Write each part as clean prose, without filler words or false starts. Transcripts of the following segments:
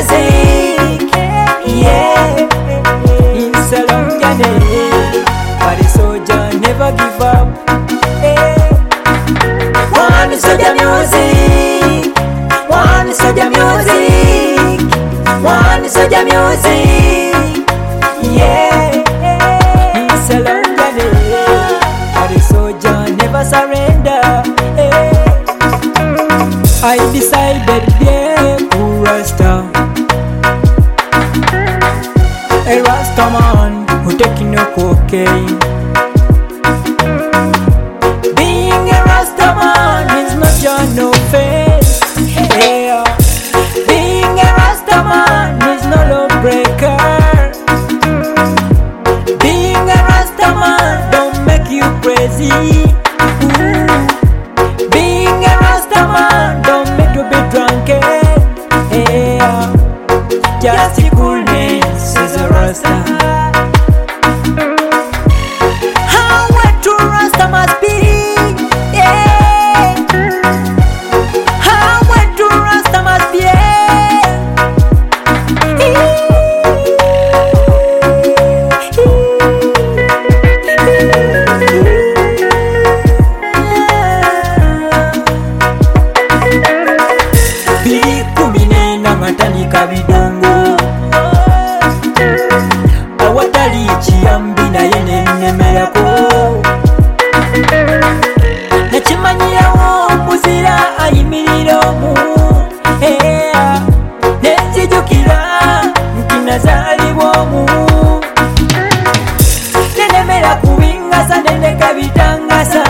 music. Yeah, it's a long journey, but a soldier never give up. One soldier music, one soldier music, one soldier music. Yeah, it's a long journey, but a soldier never surrender. I decided to be a Rasta, a Rasta man who taking no cocaine. Being a Rasta man means not your no face. Yeah. Being a Rasta man means no law breaker. Being a Rasta man don't make you crazy. Being a Rasta man don't make you be drunken. Yeah. Just the coolness is a Rasta. How a true Rasta must be. Yeah. How a true Rasta must be. Matandika bidongo awatali kiyambi naye nennemerako nakimanyirawo omuzira ayimirira omu nenzijukira nti nazaalibwa omu nenemera kubingasa neneka bitangasa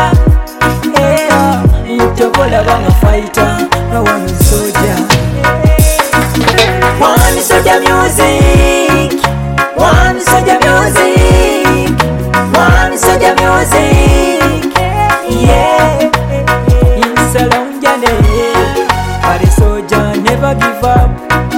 ntobola banga fighter awanu soja. One soldier music, one soldier music, one soldier music. Yeah, it's a long journey, but a soldier never give up.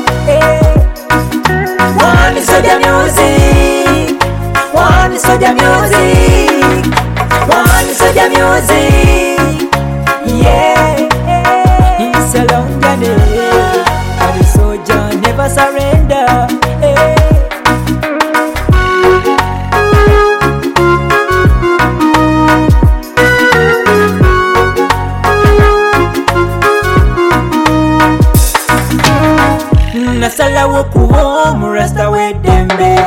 One soldier music, one soldier music, one soldier music. Yeah, it's a long journey, but a soldier never surrender. Nasalawo kuba omurasta w'eddembe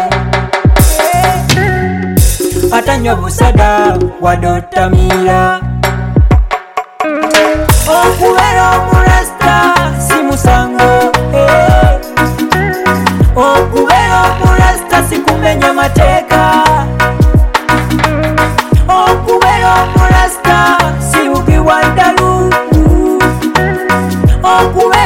atanywa busada wadotamiira. Okubeera omurasta si musango, okubeera omurasta si kumenya mateeka, okubeera omurasta si bugibwa ddalu, okubeera